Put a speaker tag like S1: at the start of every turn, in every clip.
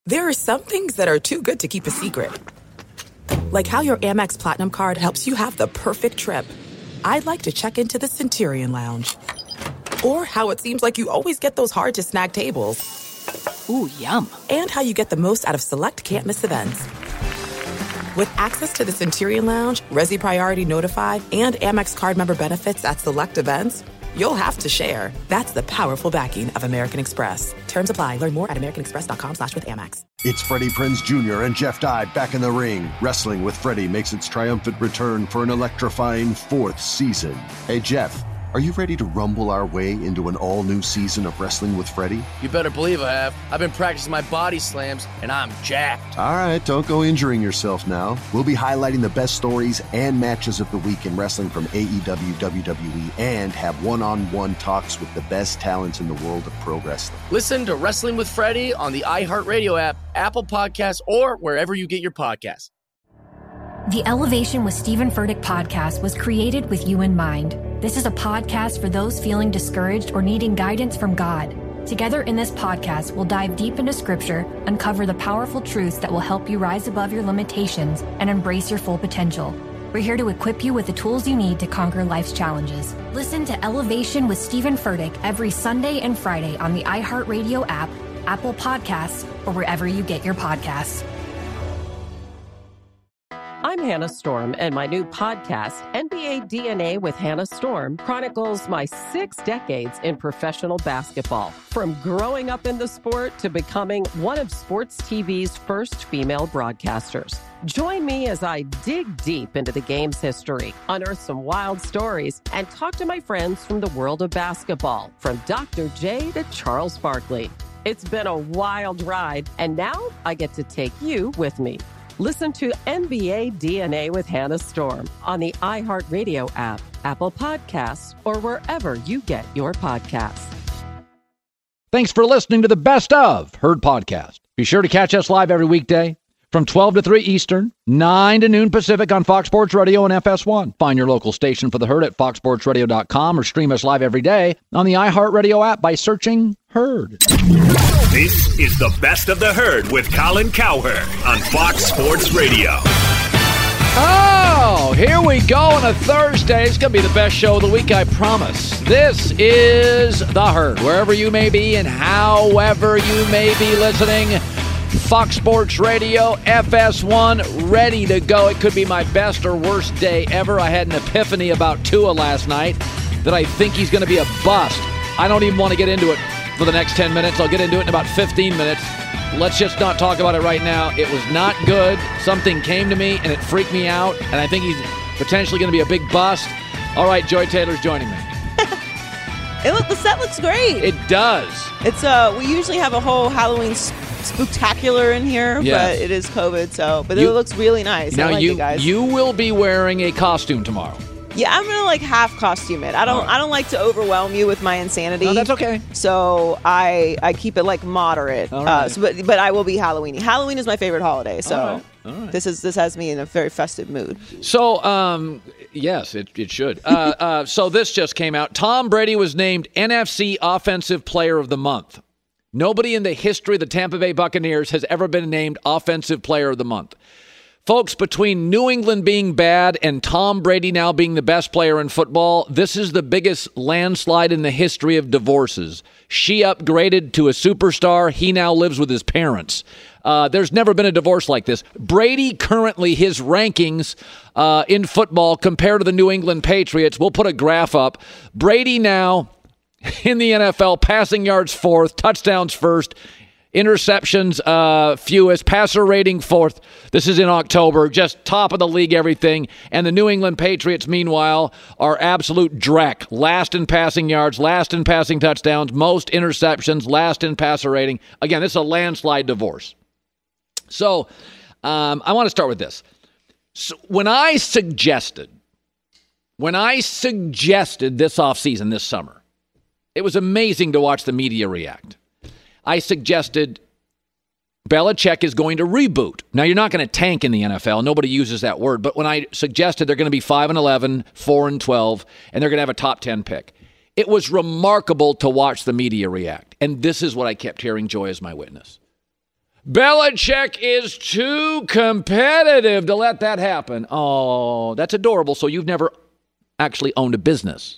S1: There are some things that are too good to keep a secret. Like how your Amex Platinum card helps you have the perfect trip. I'd like to check into the Centurion Lounge. Or how it seems like you always get those hard-to-snag tables.
S2: Ooh, yum.
S1: And how you get the most out of select can't-miss events. With access to the Centurion Lounge, Resi Priority Notified, and Amex card member benefits at select events, you'll have to share. That's the powerful backing of American Express. Terms apply. Learn more at americanexpress.com/withAmex.
S3: It's Freddie Prinze Jr. and Jeff Dye back in the ring. Wrestling with Freddie makes its triumphant return for an electrifying 4th season. Hey, Jeff, are you ready to rumble our way into an all-new season of Wrestling with Freddie?
S4: You better believe I have. I've been practicing my body slams, and I'm jacked.
S3: All right, don't go injuring yourself now. We'll be highlighting the best stories and matches of the week in wrestling from AEW, WWE, and have one-on-one talks with the best talents in the world of pro wrestling.
S4: Listen to Wrestling with Freddie on the iHeartRadio app, Apple Podcasts, or wherever you get your podcasts.
S5: The Elevation with Stephen Furtick podcast was created with you in mind. This is a podcast for those feeling discouraged or needing guidance from God. Together in this podcast, we'll dive deep into Scripture, uncover the powerful truths that will help you rise above your limitations and embrace your full potential. We're here to equip you with the tools you need to conquer life's challenges. Listen to Elevation with Stephen Furtick every Sunday and Friday on the iHeartRadio app, Apple Podcasts, or wherever you get your podcasts.
S6: I'm Hannah Storm, and my new podcast, NBA DNA with Hannah Storm, chronicles my 6 decades in professional basketball. From growing up in the sport to becoming one of sports TV's first female broadcasters. Join me as I dig deep into the game's history, unearth some wild stories, and talk to my friends from the world of basketball, from Dr. J to Charles Barkley. It's been a wild ride, and now I get to take you with me. Listen to NBA DNA with Hannah Storm on the iHeartRadio app, Apple Podcasts, or wherever you get your podcasts.
S7: Thanks for listening to the Best of Herd Podcast. Be sure to catch us live every weekday from 12 to 3 Eastern, 9 to noon Pacific on Fox Sports Radio and FS1. Find your local station for the Herd at foxsportsradio.com or stream us live every day on the iHeartRadio app by searching Herd.
S8: This is the Best of the Herd with Colin Cowherd on Fox Sports Radio.
S7: Oh, here we go on a Thursday. It's going to be the best show of the week, I promise. This is The Herd. Wherever you may be and however you may be listening, Fox Sports Radio, FS1, ready to go. It could be my best or worst day ever. I had an epiphany about Tua last night that I think he's going to be a bust. I don't even want to get into it for the next 10 minutes. I'll get into it in about 15 minutes. Let's just not talk about it right now. It was not good. Something came to me, and it freaked me out, and I think he's potentially going to be a big bust. All right, Joy Taylor's joining me.
S9: The set looks great.
S7: It does.
S9: It's we usually have a whole Halloween spectacular in here,
S7: yes.
S9: But it is COVID, but it looks really nice.
S7: Now
S9: I like it, guys.
S7: You will be wearing a costume tomorrow.
S9: Yeah, I'm gonna half costume it. I don't like to overwhelm you with my insanity.
S7: No, that's okay.
S9: So I keep it moderate.
S7: All right.
S9: But I will be Halloween. Halloween is my favorite holiday. So
S7: All right.
S9: this has me in a very festive mood.
S7: So yes, it should. So this just came out. Tom Brady was named NFC Offensive Player of the Month. Nobody in the history of the Tampa Bay Buccaneers has ever been named Offensive Player of the Month. Folks, between New England being bad and Tom Brady now being the best player in football, this is the biggest landslide in the history of divorces. She upgraded to a superstar. He now lives with his parents. There's never been a divorce like this. Brady currently, his rankings in football compared to the New England Patriots, we'll put a graph up. Brady now in the NFL, passing yards 4th, touchdowns 1st, interceptions fewest, passer rating 4th. This is in October, just top of the league, everything. And the New England Patriots, meanwhile, are absolute dreck. Last in passing yards, last in passing touchdowns, most interceptions, last in passer rating. Again, this is a landslide divorce. So I want to start with this. So when I suggested this offseason, this summer, it was amazing to watch the media react. I suggested Belichick is going to reboot. Now, you're not going to tank in the NFL. Nobody uses that word. But when I suggested they're going to be 5-11, 4-12, and they're going to have a top 10 pick, it was remarkable to watch the media react. And this is what I kept hearing, Joy as my witness. Belichick is too competitive to let that happen. Oh, that's adorable. So you've never actually owned a business.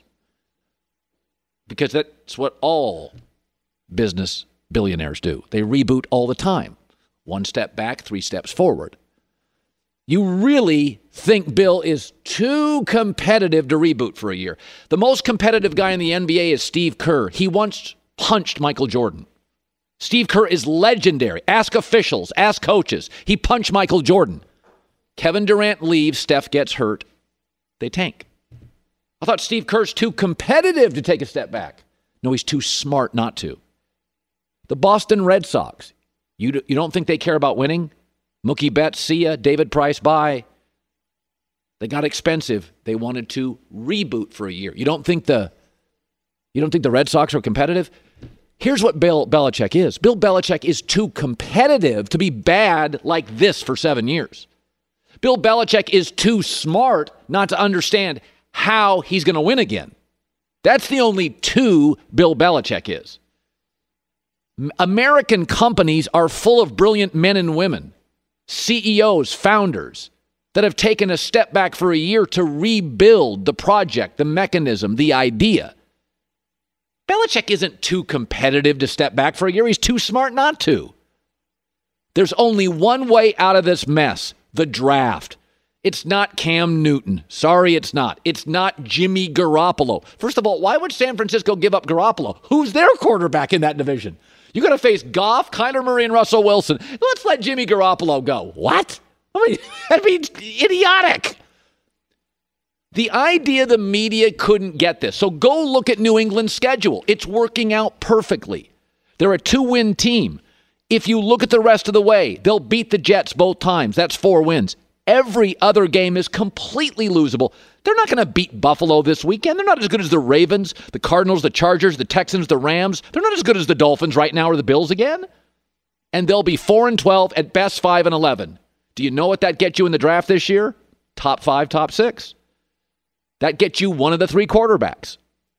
S7: Because that's what all business billionaires do. They reboot all the time. 1 step back, 3 steps forward. You really think Bill is too competitive to reboot for a year. The most competitive guy in the NBA is Steve Kerr. He once punched Michael Jordan. Steve Kerr is legendary. Ask officials, ask coaches. He punched Michael Jordan. Kevin Durant leaves, Steph gets hurt. They tank. I thought Steve Kerr's too competitive to take a step back. No, he's too smart not to. The Boston Red Sox, you don't think they care about winning? Mookie Betts, see ya. David Price, bye. They got expensive. They wanted to reboot for a year. You don't think the Red Sox are competitive? Here's what Bill Belichick is. Bill Belichick is too competitive to be bad like this for 7 years. Bill Belichick is too smart not to understand how he's going to win again. That's the only two Bill Belichick is. American companies are full of brilliant men and women, CEOs, founders, that have taken a step back for a year to rebuild the project, the mechanism, the idea. Belichick isn't too competitive to step back for a year. He's too smart not to. There's only one way out of this mess, the draft. It's not Cam Newton. Sorry, it's not. It's not Jimmy Garoppolo. First of all, why would San Francisco give up Garoppolo? Who's their quarterback in that division? You're going to face Goff, Kyler Murray, and Russell Wilson. Let's let Jimmy Garoppolo go. What? I mean, that'd be idiotic. The idea the media couldn't get this. So go look at New England's schedule. It's working out perfectly. They're a 2-win team. If you look at the rest of the way, they'll beat the Jets both times. That's 4 wins. Every other game is completely losable. They're not going to beat Buffalo this weekend. They're not as good as the Ravens, the Cardinals, the Chargers, the Texans, the Rams. They're not as good as the Dolphins right now or the Bills again. And they'll be 4-12, at best 5-11. Do you know what that gets you in the draft this year? Top 5, top 6. That gets you one of the 3 quarterbacks.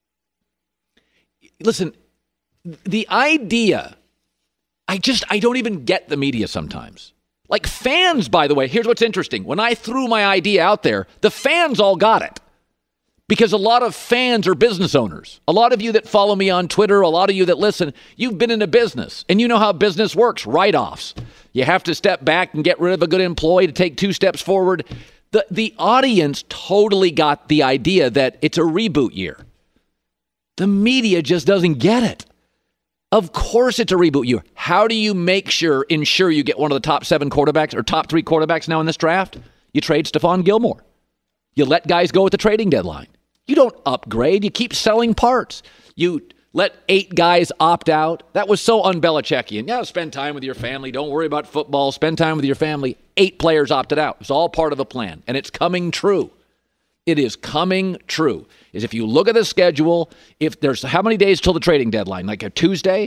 S7: Listen, the idea, I don't even get the media sometimes. Like fans, by the way, here's what's interesting. When I threw my idea out there, the fans all got it. Because a lot of fans are business owners. A lot of you that follow me on Twitter, a lot of you that listen, you've been in a business. And you know how business works, write-offs. You have to step back and get rid of a good employee to take 2 steps forward. The audience totally got the idea that it's a reboot year. The media just doesn't get it. Of course it's a reboot year. How do you ensure you get one of the top 7 quarterbacks or top 3 quarterbacks now in this draft? You trade Stephon Gilmore. You let guys go at the trading deadline. You don't upgrade. You keep selling parts. You let 8 guys opt out. That was so un-Belichickian. Yeah, spend time with your family. Don't worry about football. Spend time with your family. 8 players opted out. It's all part of the plan. And it's coming true. It is coming true. Is if you look at the schedule, if there's how many days till the trading deadline? Like a Tuesday?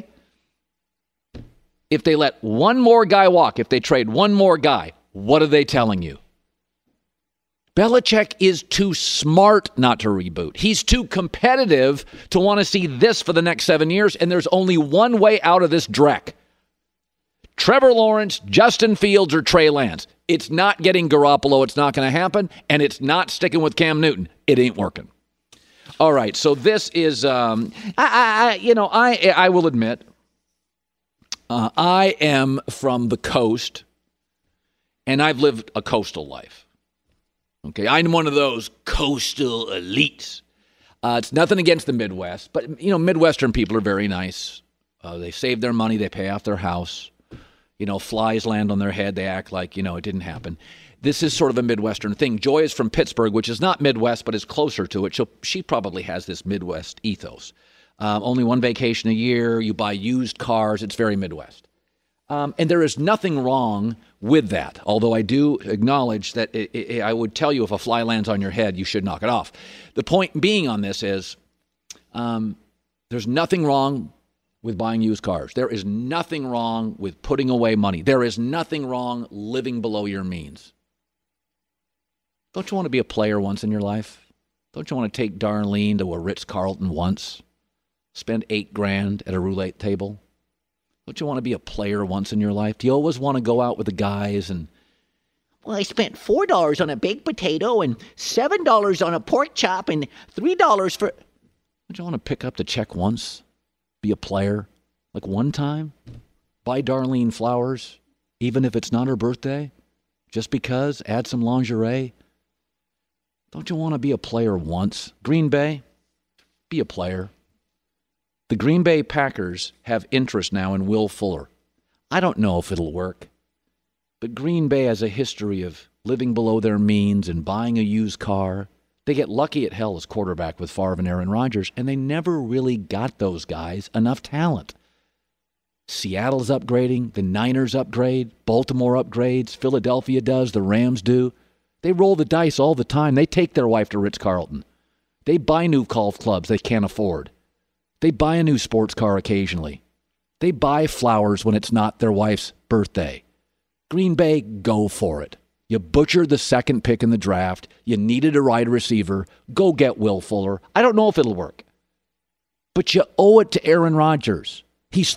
S7: If they let one more guy walk, if they trade one more guy, what are they telling you? Belichick is too smart not to reboot. He's too competitive to want to see this for the next 7 years, and there's only one way out of this dreck. Trevor Lawrence, Justin Fields, or Trey Lance. It's not getting Garoppolo. It's not going to happen, and it's not sticking with Cam Newton. It ain't working. All right, so this is, I will admit, I am from the coast, and I've lived a coastal life. Okay, I'm one of those coastal elites. It's nothing against the Midwest, but, Midwestern people are very nice. They save their money. They pay off their house. Flies land on their head. They act like, it didn't happen. This is sort of a Midwestern thing. Joy is from Pittsburgh, which is not Midwest, but is closer to it. So she probably has this Midwest ethos. Only one vacation a year. You buy used cars. It's very Midwest. And there is nothing wrong with that, although I do acknowledge that I would tell you if a fly lands on your head, you should knock it off. The point being on this is there's nothing wrong with buying used cars. There is nothing wrong with putting away money. There is nothing wrong living below your means. Don't you want to be a player once in your life? Don't you want to take Darlene to a Ritz-Carlton once? Spend $8,000 at a roulette table? Don't you want to be a player once in your life? Do you always want to go out with the guys and,
S2: well, I spent $4 on a baked potato and $7 on a pork chop and $3 for...
S7: Don't you want to pick up the check once? Be a player? Like one time? Buy Darlene flowers, even if it's not her birthday? Just because? Add some lingerie? Don't you want to be a player once? Green Bay? Be a player. The Green Bay Packers have interest now in Will Fuller. I don't know if it'll work, but Green Bay has a history of living below their means and buying a used car. They get lucky at hell as quarterback with Favre and Aaron Rodgers, and they never really got those guys enough talent. Seattle's upgrading, the Niners upgrade, Baltimore upgrades, Philadelphia does, the Rams do. They roll the dice all the time. They take their wife to Ritz-Carlton. They buy new golf clubs they can't afford. They buy a new sports car occasionally. They buy flowers when it's not their wife's birthday. Green Bay, go for it. You butchered the second pick in the draft. You needed a wide receiver. Go get Will Fuller. I don't know if it'll work, but you owe it to Aaron Rodgers. He's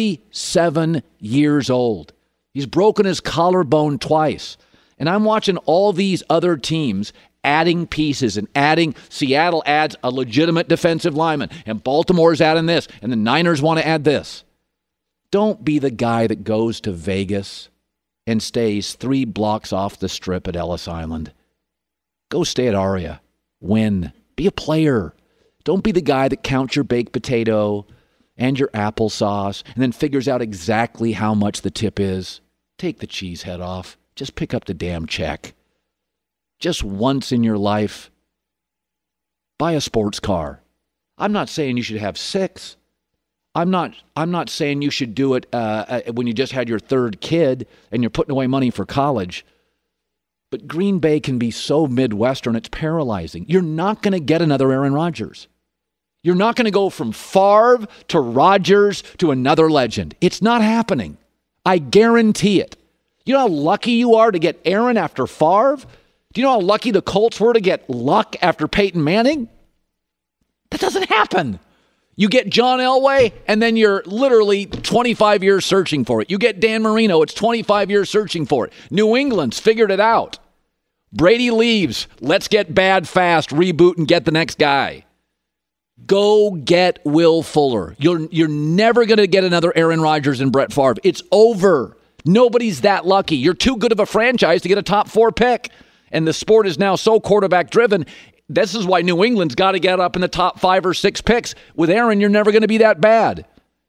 S7: 37 years old. He's broken his collarbone twice. And I'm watching all these other teams adding pieces and adding. Seattle adds a legitimate defensive lineman, and Baltimore's adding this, and the Niners want to add this. Don't be the guy that goes to Vegas and stays 3 blocks off the strip at Ellis Island. Go stay at Aria. Win. Be a player. Don't be the guy that counts your baked potato and your applesauce and then figures out exactly how much the tip is. Take the cheese head off. Just pick up the damn check. Just once in your life, buy a sports car. I'm not saying you should have 6. I'm not saying you should do it when you just had your 3rd kid and you're putting away money for college. But Green Bay can be so Midwestern, it's paralyzing. You're not going to get another Aaron Rodgers. You're not going to go from Favre to Rodgers to another legend. It's not happening. I guarantee it. You know how lucky you are to get Aaron after Favre? Do you know how lucky the Colts were to get Luck after Peyton Manning? That doesn't happen. You get John Elway, and then you're literally 25 years searching for it. You get Dan Marino, it's 25 years searching for it. New England's figured it out. Brady leaves. Let's get bad fast, reboot, and get the next guy. Go get Will Fuller. You're never going to get another Aaron Rodgers and Brett Favre. It's over. Nobody's that lucky. You're too good of a franchise to get a top 4 pick. And the sport is now so quarterback-driven. This is why New England's got to get up in the top 5 or 6 picks. With Aaron, you're never going to be that bad.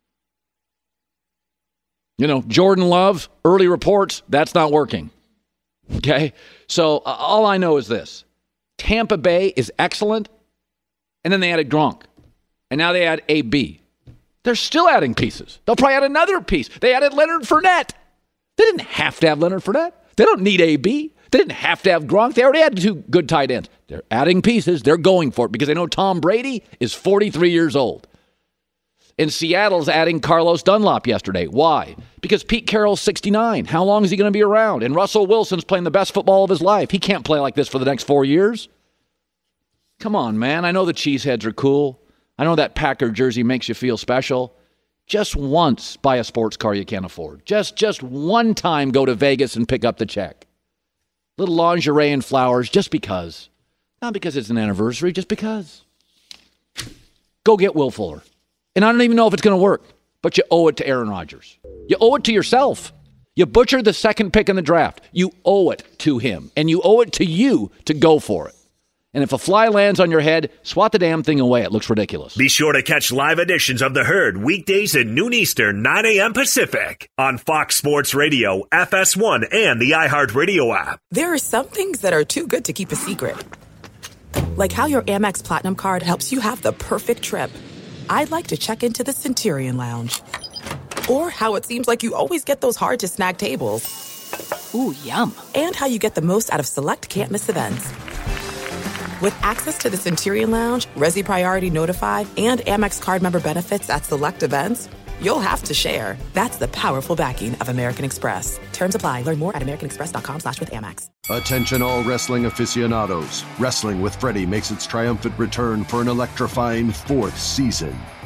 S7: You know, Jordan Love, early reports, that's not working. Okay? So all I know is this. Tampa Bay is excellent, and then they added Gronk. And now they add AB. They're still adding pieces. They'll probably add another piece. They added Leonard Fournette. They didn't have to have Leonard Fournette. They don't need AB. They didn't have to have Gronk. They already had 2 good tight ends. They're adding pieces. They're going for it because they know Tom Brady is 43 years old. And Seattle's adding Carlos Dunlap yesterday. Why? Because Pete Carroll's 69. How long is he going to be around? And Russell Wilson's playing the best football of his life. He can't play like this for the next 4 years. Come on, man. I know the cheeseheads are cool. I know that Packer jersey makes you feel special. Just once buy a sports car you can't afford. Just one time go to Vegas and pick up the check. Little lingerie and flowers just because. Not because it's an anniversary, just because. Go get Will Fuller. And I don't even know if it's going to work, but you owe it to Aaron Rodgers. You owe it to yourself. You butchered the 2nd pick in the draft. You owe it to him, and you owe it to you to go for it. And if a fly lands on your head, swat the damn thing away. It looks ridiculous.
S8: Be sure to catch live editions of The Herd weekdays at noon Eastern, 9 a.m. Pacific on Fox Sports Radio, FS1, and the iHeartRadio app.
S1: There are some things that are too good to keep a secret. Like how your Amex Platinum card helps you have the perfect trip. I'd like to check into the Centurion Lounge. Or how it seems like you always get those hard-to-snag tables.
S2: Ooh, yum.
S1: And how you get the most out of select can't-miss events. With access to the Centurion Lounge, Resi Priority Notified, and Amex card member benefits at select events, you'll have to share. That's the powerful backing of American Express. Terms apply. Learn more at americanexpress.com/withAmex.
S3: Attention all wrestling aficionados. Wrestling with Freddie makes its triumphant return for an electrifying 4th season.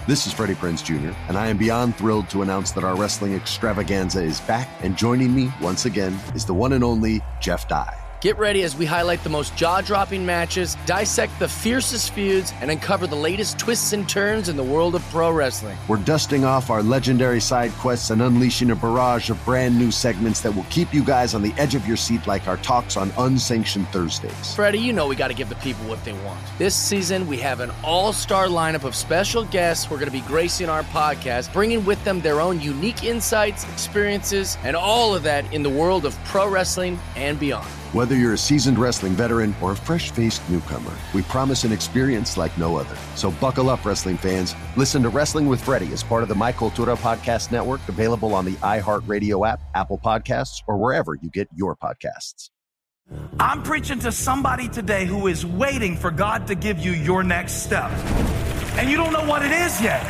S3: This is Freddie Prinze Jr., and I am beyond thrilled to announce that our wrestling extravaganza is back, and joining me once again is the one and only Jeff Dye.
S4: Get ready as we highlight the most jaw-dropping matches, dissect the fiercest feuds, and uncover the latest twists and turns in the world of pro wrestling.
S3: We're dusting off our legendary side quests and unleashing a barrage of brand new segments that will keep you guys on the edge of your seat like our talks on Unsanctioned Thursdays.
S4: Freddie, you know we got to give the people what they want. This season, we have an all-star lineup of special guests who are going to be gracing our podcast, bringing with them their own unique insights, experiences, and all of that in the world of pro wrestling and beyond.
S3: Whether you're a seasoned wrestling veteran or a fresh-faced newcomer, we promise an experience like no other. So buckle up, wrestling fans. Listen to Wrestling with Freddie as part of the My Cultura Podcast Network, available on the iHeartRadio app, Apple Podcasts, or wherever you get your podcasts.
S10: I'm preaching to somebody today who is waiting for God to give you your next step. And you don't know what it is yet.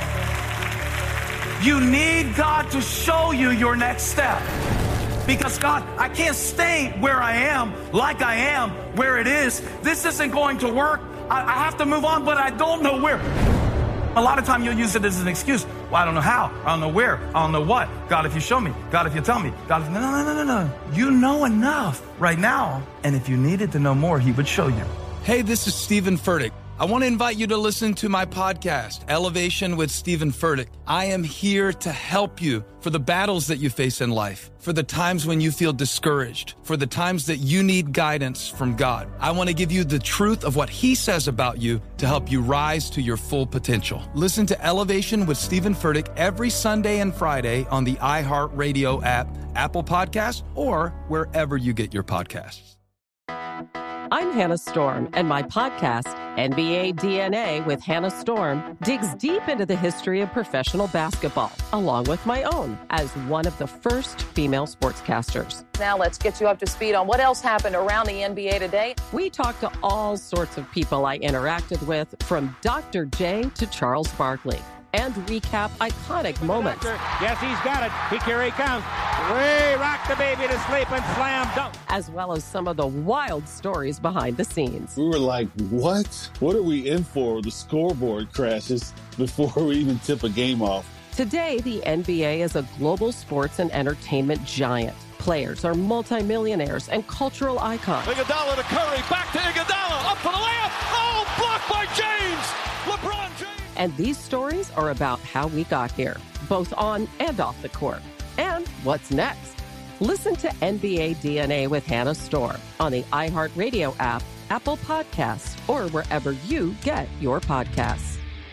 S10: You need God to show you your next step. Because God, I can't stay where I am, like I am, where it is. This isn't going to work. I have to move on, but I don't know where. A lot of time you'll use it as an excuse. Well, I don't know how. I don't know where. I don't know what. God, if you show me. God, if you tell me. God, if... No. You know enough right now. And if you needed to know more, he would show you.
S11: Hey, this is Stephen Furtick. I want to invite you to listen to my podcast, Elevation with Stephen Furtick. I am here to help you for the battles that you face in life, for the times when you feel discouraged, for the times that you need guidance from God. I want to give you the truth of what he says about you to help you rise to your full potential. Listen to Elevation with Stephen Furtick every Sunday and Friday on the iHeartRadio app, Apple Podcasts, or wherever you get your podcasts.
S6: I'm Hannah Storm, and my podcast, NBA DNA with Hannah Storm, digs deep into the history of professional basketball, along with my own, as one of the first female sportscasters.
S12: Now let's get you up to speed on what else happened around the NBA today.
S6: We talk to all sorts of people I interacted with, from Dr. J to Charles Barkley, and recap iconic moments.
S13: Yes, he's got it. Here he comes. Way rock the baby to sleep and slam dunk.
S6: As well as some of the wild stories behind the scenes.
S14: We were like, what? What are we in for? The scoreboard crashes before we even tip a game off.
S6: Today, the NBA is a global sports and entertainment giant. Players are multimillionaires and cultural icons.
S13: Iguodala to Curry, back to Iguodala, up for the layup. Oh, blocked by James. LeBron James.
S6: And these stories are about how we got here, both on and off the court. And what's next? Listen to NBA DNA with Hannah Storm on the iHeartRadio app, Apple Podcasts, or wherever you get your podcasts.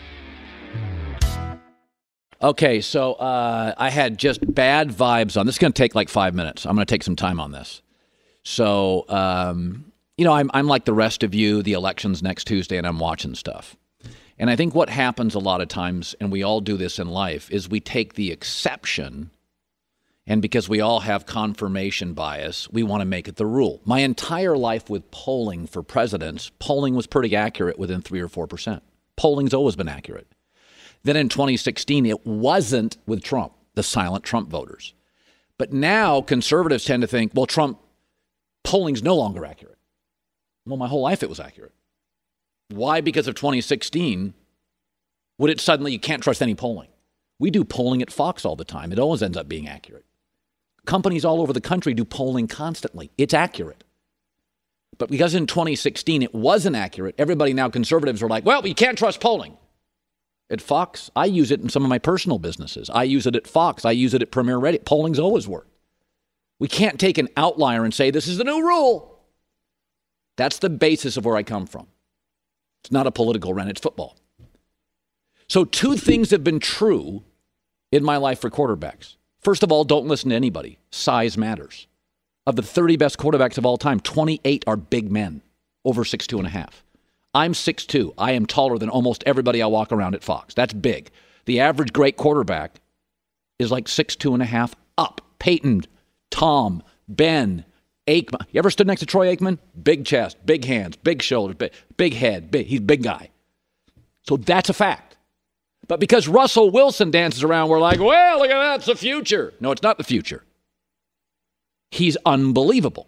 S7: Okay, so I had just bad vibes on this. Is going to take like 5 minutes. I'm going to take some time on this. So, I'm like the rest of you. The election's next Tuesday, and I'm watching stuff. And I think what happens a lot of times, and we all do this in life, is we take the exception, and because we all have confirmation bias, we want to make it the rule. My entire life with polling for presidents, polling was pretty accurate within 3 or 4%. Polling's always been accurate. Then in 2016, it wasn't with Trump, the silent Trump voters. But now conservatives tend to think, well, polling's no longer accurate. Well, my whole life it was accurate. Why? Because of 2016, would it suddenly, you can't trust any polling? We do polling at Fox all the time. It always ends up being accurate. Companies all over the country do polling constantly. It's accurate. But because in 2016 it wasn't accurate, everybody now, conservatives are like, well, you can't trust polling. At Fox, I use it in some of my personal businesses. I use it at Fox. I use it at Premier Radio. Polling's always worked. We can't take an outlier and say, this is the new rule. That's the basis of where I come from. It's not a political rant, it's football. So 2 things have been true in my life for quarterbacks. First of all, don't listen to anybody. Size matters. Of the 30 best quarterbacks of all time, 28 are big men, over 6'2.5". I'm 6'2". I am taller than almost everybody I walk around at Fox. That's big. The average great quarterback is like 6'2.5" up. Peyton, Tom, Ben, Aikman. You ever stood next to Troy Aikman? Big chest, big hands, big shoulders, big head. He's a big guy. So that's a fact. But because Russell Wilson dances around, we're like, well, look at that. It's the future. No, it's not the future. He's unbelievable.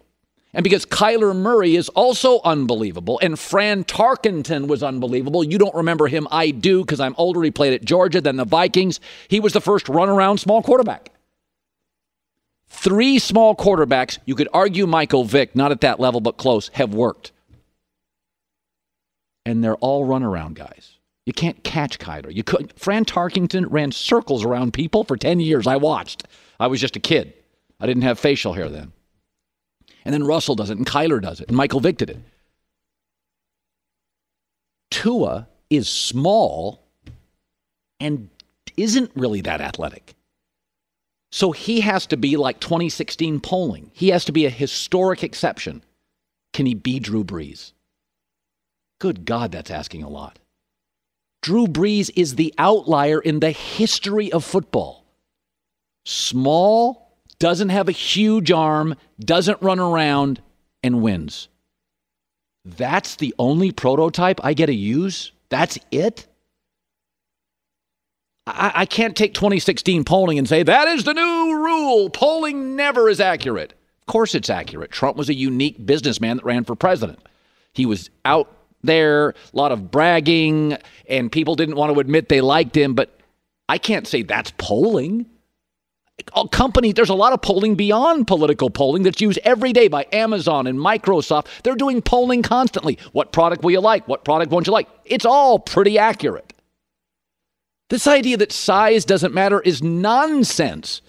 S7: And because Kyler Murray is also unbelievable, and Fran Tarkenton was unbelievable. You don't remember him. I do, because I'm older. He played at Georgia, then the Vikings. He was the first runaround small quarterback. 3 small quarterbacks, you could argue Michael Vick, not at that level, but close, have worked. And they're all runaround guys. You can't catch Kyler. You couldn't. Fran Tarkenton ran circles around people for 10 years. I watched. I was just a kid. I didn't have facial hair then. And then Russell does it, and Kyler does it, and Michael Vick did it. Tua is small and isn't really that athletic. So he has to be like 2016 polling. He has to be a historic exception. Can he be Drew Brees? Good God, that's asking a lot. Drew Brees is the outlier in the history of football. Small, doesn't have a huge arm, doesn't run around, and wins. That's the only prototype I get to use? That's it? I can't take 2016 polling and say, that is the new rule. Polling never is accurate. Of course it's accurate. Trump was a unique businessman that ran for president. He was out there, a lot of bragging, and people didn't want to admit they liked him, but I can't say that's polling. Companies, there's a lot of polling beyond political polling that's used every day by Amazon and Microsoft. They're doing polling constantly. What product will you like? What product won't you like? It's all pretty accurate. This idea that size doesn't matter is nonsense.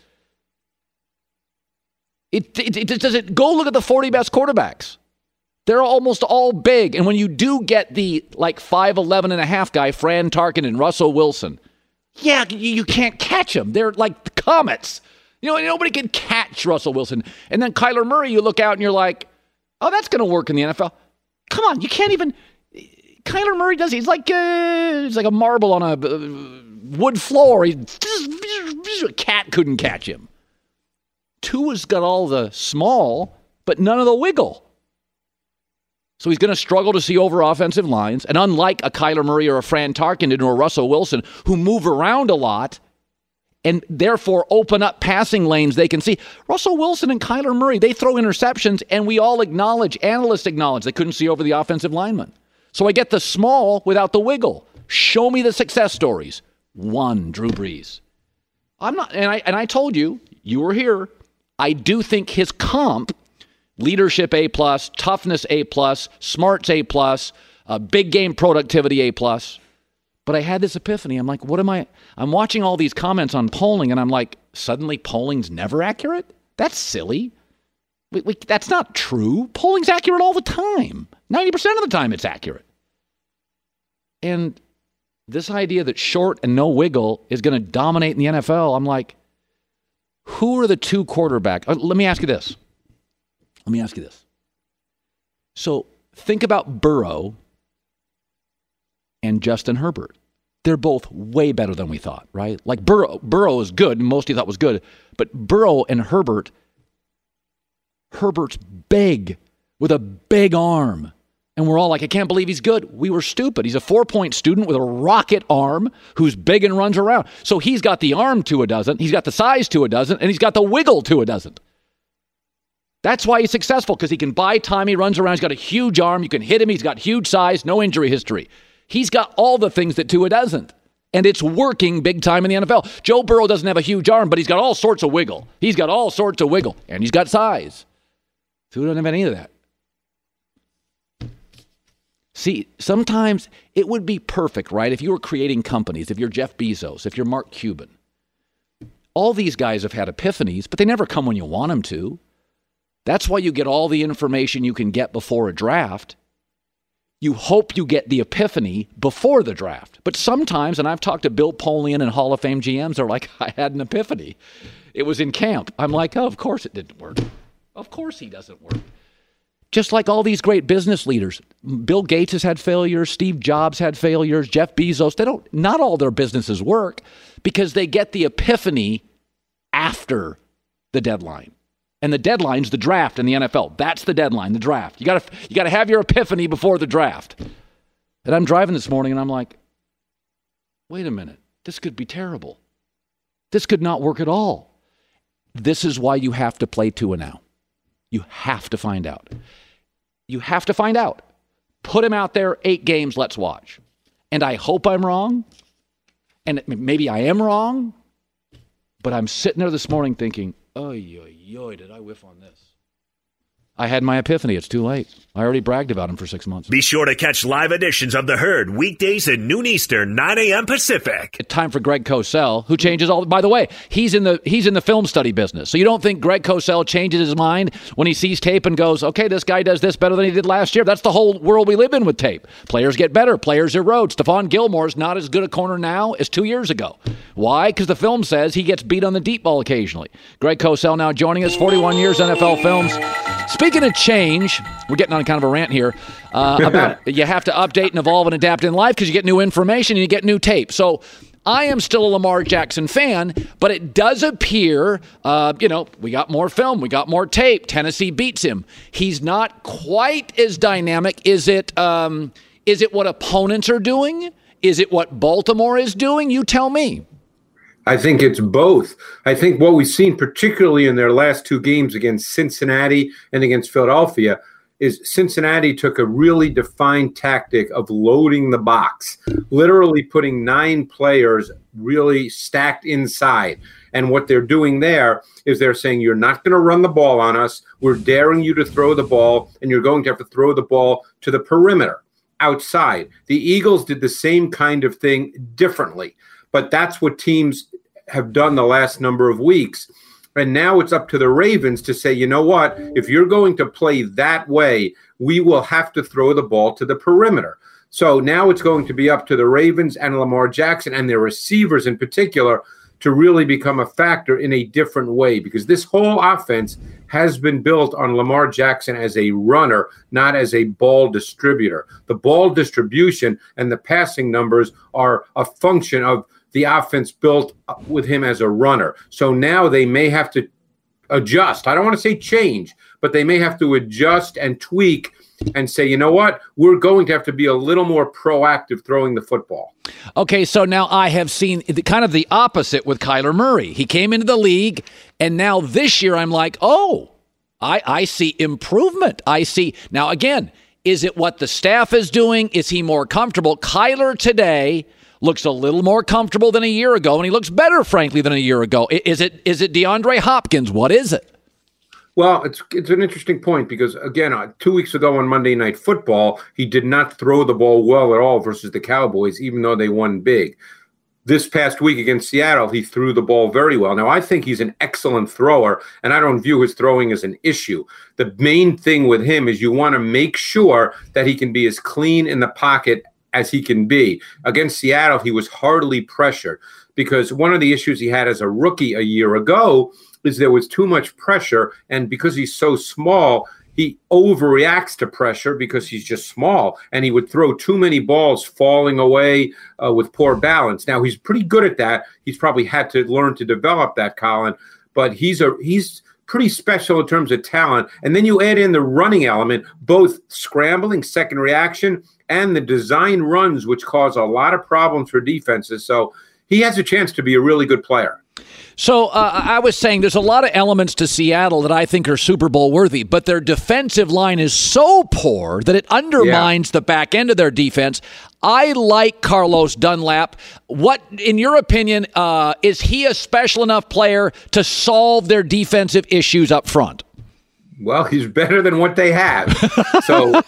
S7: It doesn't. Go look at the 40 best quarterbacks. They're almost all big. And when you do get the 5'11 and a half guy, Fran Tarkenton and Russell Wilson, yeah, you can't catch them. They're like comets. Nobody can catch Russell Wilson. And then Kyler Murray, you look out and you're like, oh, that's going to work in the NFL. Come on, you can't even. Kyler Murray does. He's like a marble on a wood floor. A cat couldn't catch him. Tua's got all the small, but none of the wiggle. So he's going to struggle to see over offensive lines. And unlike a Kyler Murray or a Fran Tarkenton or a Russell Wilson, who move around a lot and therefore open up passing lanes they can see, Russell Wilson and Kyler Murray, they throw interceptions, and we all acknowledge, analysts acknowledge, they couldn't see over the offensive lineman. So I get the small without the wiggle. Show me the success stories. 1, Drew Brees. I'm not, and I told you, you were here, I do think his comp, leadership A+, toughness A+, smarts A+, big game productivity A+. But I had this epiphany. I'm like, I'm watching all these comments on polling, and I'm like, suddenly polling's never accurate? That's silly. That's not true. Polling's accurate all the time. 90% of the time it's accurate. And this idea that short and no wiggle is going to dominate in the NFL, I'm like, who are the 2 quarterbacks? Let me ask you this. So think about Burrow and Justin Herbert. They're both way better than we thought, right? Like Burrow is good, and most of you thought was good, but Burrow and Herbert's big with a big arm. And we're all like, I can't believe he's good. We were stupid. He's a 4-point student with a rocket arm who's big and runs around. So he's got the arm Tua doesn't. He's got the size Tua doesn't. And he's got the wiggle Tua doesn't. That's why he's successful, because he can buy time. He runs around. He's got a huge arm. You can hit him. He's got huge size, no injury history. He's got all the things that Tua doesn't. And it's working big time in the NFL. Joe Burrow doesn't have a huge arm, but he's got all sorts of wiggle. He's got all sorts of wiggle. And he's got size. Tua doesn't have any of that. See, sometimes it would be perfect, right? If you were creating companies, if you're Jeff Bezos, if you're Mark Cuban, all these guys have had epiphanies, but they never come when you want them to. That's why you get all the information you can get before a draft. You hope you get the epiphany before the draft. But sometimes, and I've talked to Bill Polian and Hall of Fame GMs, they're like, I had an epiphany. It was in camp. I'm like, oh, of course it didn't work. Of course he doesn't work. Just like all these great business leaders. Bill Gates has had failures. Steve Jobs had failures. Jeff Bezos. Not all their businesses work because they get the epiphany after the deadline. And the deadline's the draft in the NFL. That's the deadline, the draft. You got to have your epiphany before the draft. And I'm driving this morning and I'm like, wait a minute. This could be terrible. This could not work at all. This is why you have to play Tua now. You have to find out. You have to find out. Put him out there, 8 games, let's watch. And I hope I'm wrong. And maybe I am wrong. But I'm sitting there this morning thinking, did I whiff on this? I had my epiphany. It's too late. I already bragged about him for 6 months.
S8: Be sure to catch live editions of The Herd weekdays at noon Eastern, 9 a.m. Pacific.
S7: It's time for Greg Cosell, who changes all. By the way, he's in the film study business. So you don't think Greg Cosell changes his mind when he sees tape and goes, okay, this guy does this better than he did last year. That's the whole world we live in with tape. Players get better. Players erode. Stephon Gilmore's not as good a corner now as 2 years ago. Why? Because the film says he gets beat on the deep ball occasionally. Greg Cosell now joining us, 41 years NFL films. Speaking of change, we're getting on kind of a rant here about you have to update and evolve and adapt in life because you get new information and you get new tape. So I am still a Lamar Jackson fan, but it does appear, we got more film, we got more tape. Tennessee beats him. He's not quite as dynamic. Is it what opponents are doing? Is it what Baltimore is doing? You tell me.
S15: I think it's both. I think what we've seen, particularly in their last 2 games against Cincinnati and against Philadelphia, is Cincinnati took a really defined tactic of loading the box, literally putting 9 players really stacked inside. And what they're doing there is they're saying, you're not going to run the ball on us. We're daring you to throw the ball, and you're going to have to throw the ball to the perimeter outside. The Eagles did the same kind of thing differently. But that's what teams have done the last number of weeks. And now it's up to the Ravens to say, you know what? If you're going to play that way, we will have to throw the ball to the perimeter. So now it's going to be up to the Ravens and Lamar Jackson and their receivers in particular to really become a factor in a different way, because this whole offense has been built on Lamar Jackson as a runner, not as a ball distributor. The ball distribution and the passing numbers are a function of the offense built with him as a runner. So now they may have to adjust. I don't want to say change, but they may have to adjust and tweak and say, you know what, we're going to have to be a little more proactive throwing the football.
S7: Okay, so now I have seen kind of the opposite with Kyler Murray. He came into the league, and now this year I'm like, I see improvement. I see. Now, again, is it what the staff is doing? Is he more comfortable? Kyler today looks a little more comfortable than a year ago, and he looks better, frankly, than a year ago. Is it DeAndre Hopkins? What is it?
S15: Well, it's an interesting point because, again, 2 weeks ago on Monday Night Football, he did not throw the ball well at all versus the Cowboys, even though they won big. This past week against Seattle, he threw the ball very well. Now, I think he's an excellent thrower, and I don't view his throwing as an issue. The main thing with him is you want to make sure that he can be as clean in the pocket as he can be. Against Seattle, he was hardly pressured because one of the issues he had as a rookie a year ago is there was too much pressure, and because he's so small, he overreacts to pressure because he's just small, and he would throw too many balls falling away with poor balance. Now, he's pretty good at that. He's probably had to learn to develop that, Colin, but he's pretty special in terms of talent. And then you add in the running element, both scrambling, second reaction, and the design runs, which cause a lot of problems for defenses. So he has a chance to be a really good player.
S7: So I was saying there's a lot of elements to Seattle that I think are Super Bowl worthy, but their defensive line is so poor that it undermines the back end of their defense. I like Carlos Dunlap. What, in your opinion, is he a special enough player to solve their defensive issues up front?
S15: Well, he's better than what they have. So,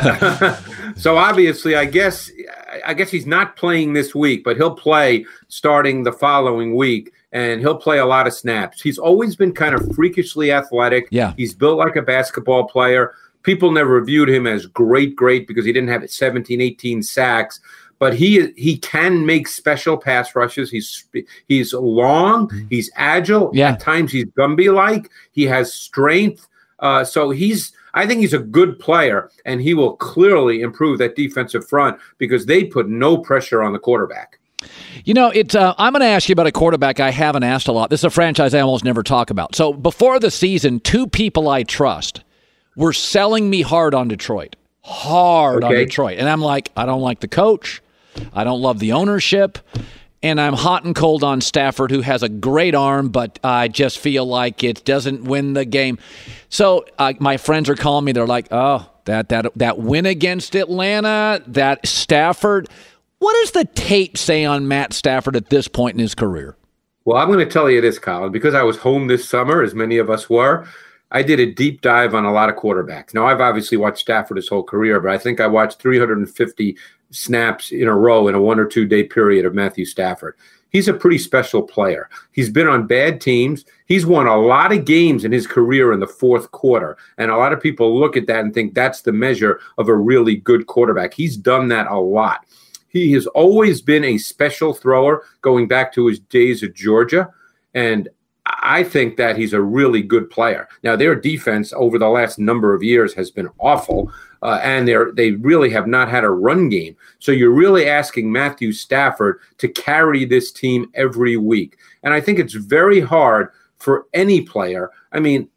S15: so obviously, I guess he's not playing this week, but he'll play starting the following week, and he'll play a lot of snaps. He's always been kind of freakishly athletic.
S7: Yeah.
S15: He's built like a basketball player. People never viewed him as great because he didn't have 17, 18 sacks. But he can make special pass rushes. He's long. He's agile.
S7: Yeah.
S15: At times he's Gumby-like. He has strength. So I think he's a good player, and he will clearly improve that defensive front because they put no pressure on the quarterback.
S7: You know, I'm going to ask you about a quarterback I haven't asked a lot. This is a franchise I almost never talk about. So before the season, 2 people I trust were selling me hard on Detroit. On Detroit. And I'm like, I don't like the coach. I don't love the ownership. And I'm hot and cold on Stafford, who has a great arm, but I just feel like it doesn't win the game. So my friends are calling me. They're like, oh, that win against Atlanta, that Stafford. What does the tape say on Matt Stafford at this point in his career?
S15: Well, I'm going to tell you this, Colin, because I was home this summer, as many of us were. I did a deep dive on a lot of quarterbacks. Now, I've obviously watched Stafford his whole career, but I think I watched 350 snaps in a row in a 1 or 2 day period of Matthew Stafford. He's a pretty special player. He's been on bad teams. He's won a lot of games in his career in the fourth quarter. And a lot of people look at that and think that's the measure of a really good quarterback. He's done that a lot. He has always been a special thrower going back to his days at Georgia. And I think that he's a really good player. Now, their defense over the last number of years has been awful, and they really have not had a run game. So you're really asking Matthew Stafford to carry this team every week. And I think it's very hard for any player. I mean,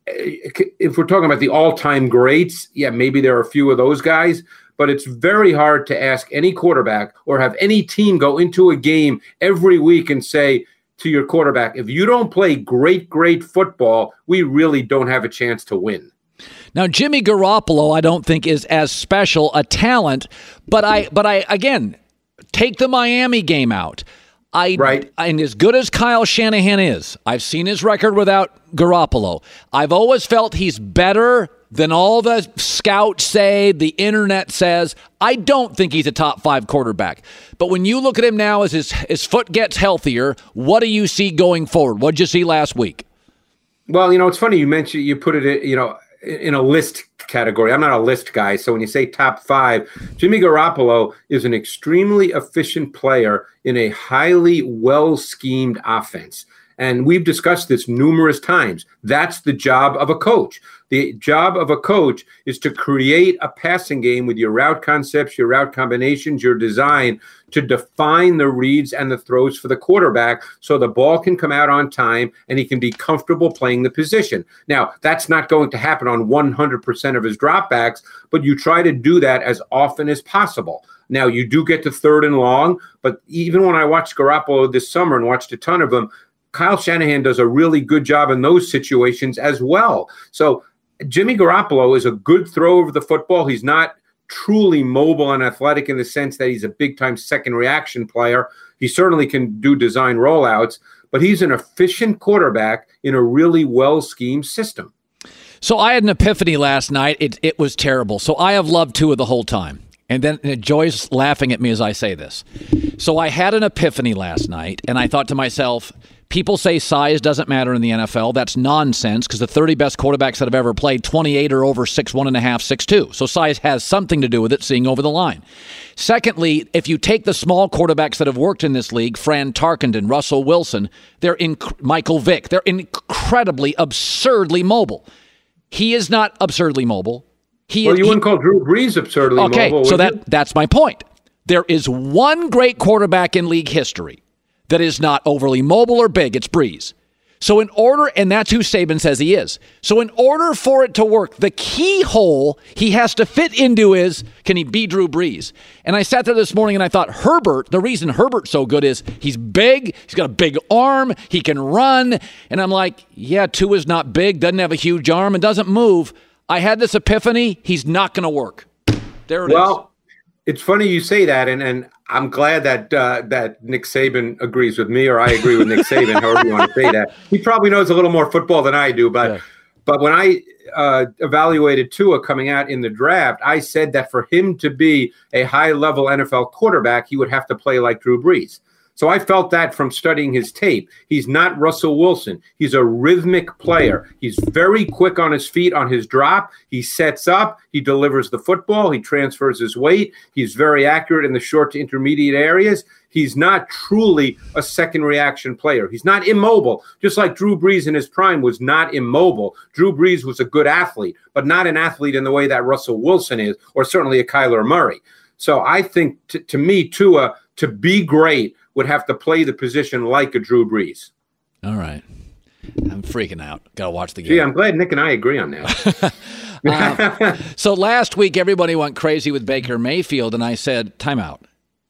S15: if we're talking about the all-time greats, yeah, maybe there are a few of those guys, but it's very hard to ask any quarterback or have any team go into a game every week and say to your quarterback, if you don't play great football, we really don't have a chance to win.
S7: Now, Jimmy Garoppolo, I don't think is as special a talent, but I again, take the Miami game out. And as good as Kyle Shanahan is, I've seen his record without Garoppolo. I've always felt he's better than all the scouts say, the internet says. I don't think he's a top 5 quarterback. But when you look at him now as his foot gets healthier, what do you see going forward? What did you see last week?
S15: Well, it's funny you put it, in a list category. I'm not a list guy, so when you say top 5, Jimmy Garoppolo is an extremely efficient player in a highly well-schemed offense. And we've discussed this numerous times. That's the job of a coach. The job of a coach is to create a passing game with your route concepts, your route combinations, your design to define the reads and the throws for the quarterback so the ball can come out on time and he can be comfortable playing the position. Now, that's not going to happen on 100% of his dropbacks, but you try to do that as often as possible. Now, you do get to 3rd and long, but even when I watched Garoppolo this summer and watched a ton of them, Kyle Shanahan does a really good job in those situations as well. So Jimmy Garoppolo is a good thrower of the football. He's not truly mobile and athletic in the sense that he's a big-time second reaction player. He certainly can do design rollouts, but he's an efficient quarterback in a really well-schemed system.
S7: So I had an epiphany last night. It was terrible. So I have loved Tua the whole time. And then Joy's laughing at me as I say this. So I had an epiphany last night, and I thought to myself, people say size doesn't matter in the NFL. That's nonsense because the 30 best quarterbacks that have ever played, 28 are over 6'1.5", 6'2". So size has something to do with it, seeing over the line. Secondly, if you take the small quarterbacks that have worked in this league, Fran Tarkenton, Russell Wilson, Michael Vick, they're incredibly, absurdly mobile. He is not absurdly mobile.
S15: You wouldn't call Drew Brees absurdly mobile.
S7: Okay, so that's my point. There is one great quarterback in league history that is not overly mobile or big. It's Brees. So and that's who Saban says he is. So in order for it to work, the keyhole he has to fit into is, can he be Drew Brees? And I sat there this morning and I thought the reason Herbert's so good is he's big, he's got a big arm, he can run. And I'm like, yeah, Tua's not big, doesn't have a huge arm, and doesn't move. I had this epiphany, he's not going to work. There it is.
S15: Well, it's funny you say that, and I'm glad that Nick Saban agrees with me, or I agree with Nick Saban, however you want to say that. He probably knows a little more football than I do, but when I evaluated Tua coming out in the draft, I said that for him to be a high-level NFL quarterback, he would have to play like Drew Brees. So I felt that from studying his tape. He's not Russell Wilson. He's a rhythmic player. He's very quick on his feet on his drop. He sets up. He delivers the football. He transfers his weight. He's very accurate in the short to intermediate areas. He's not truly a second reaction player. He's not immobile, just like Drew Brees in his prime was not immobile. Drew Brees was a good athlete, but not an athlete in the way that Russell Wilson is, or certainly a Kyler Murray. So I think, to me, Tua, to be great, would have to play the position like a Drew Brees.
S7: All right. I'm freaking out. Got to watch the game.
S15: Gee, I'm glad Nick and I agree on that.
S7: So last week, everybody went crazy with Baker Mayfield, and I said, time out.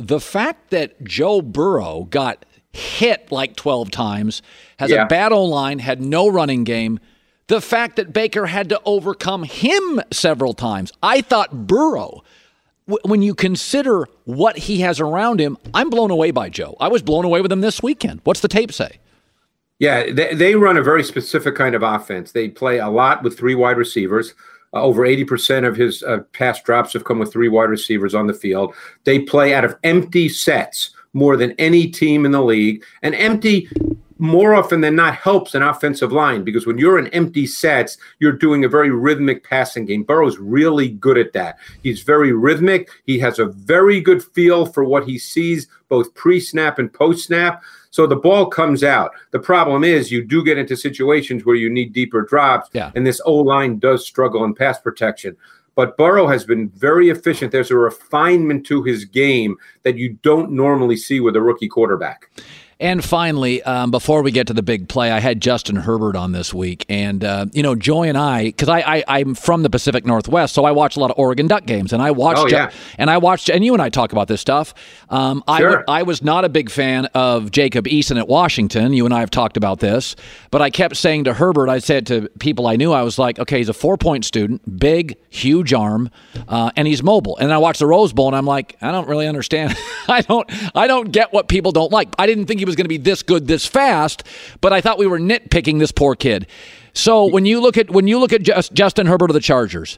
S7: the fact that Joe Burrow got hit like 12 times, has a bad O-line, had no running game, the fact that Baker had to overcome him several times. I thought Burrow, when you consider what he has around him, I'm blown away by Joe. I was blown away with him this weekend. What's the tape say?
S15: Yeah, they run a very specific kind of offense. They play a lot with 3 wide receivers. Over 80% of his pass drops have come with 3 wide receivers on the field. They play out of empty sets more than any team in the league. And empty, more often than not, helps an offensive line because when you're in empty sets, you're doing a very rhythmic passing game. Burrow's really good at that. He's very rhythmic. He has a very good feel for what he sees, both pre-snap and post-snap. So the ball comes out. The problem is you do get into situations where you need deeper drops, and this O-line does struggle in pass protection. But Burrow has been very efficient. There's a refinement to his game that you don't normally see with a rookie quarterback.
S7: And finally, before we get to the big play, I had Justin Herbert on this week. And, Joy and I, because I'm from the Pacific Northwest, so I watch a lot of Oregon Duck games. And I watched, and you and I talk about this stuff. I was not a big fan of Jacob Eason at Washington. You and I have talked about this. But I kept saying to Herbert, I said to people I knew, I was like, okay, he's a 4-point student, big, huge arm, and he's mobile. And I watched the Rose Bowl, and I'm like, I don't really understand. I don't get what people don't like. I didn't think he was going to be this good this fast, but I thought we were nitpicking this poor kid. So when you look at Justin Herbert of the Chargers,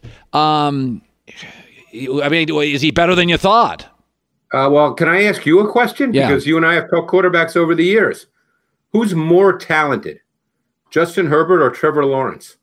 S7: is he better than you thought?
S15: Well, can I ask you a question?
S7: Yeah.
S15: Because you and I have talked quarterbacks over the years. Who's more talented, Justin Herbert or Trevor Lawrence?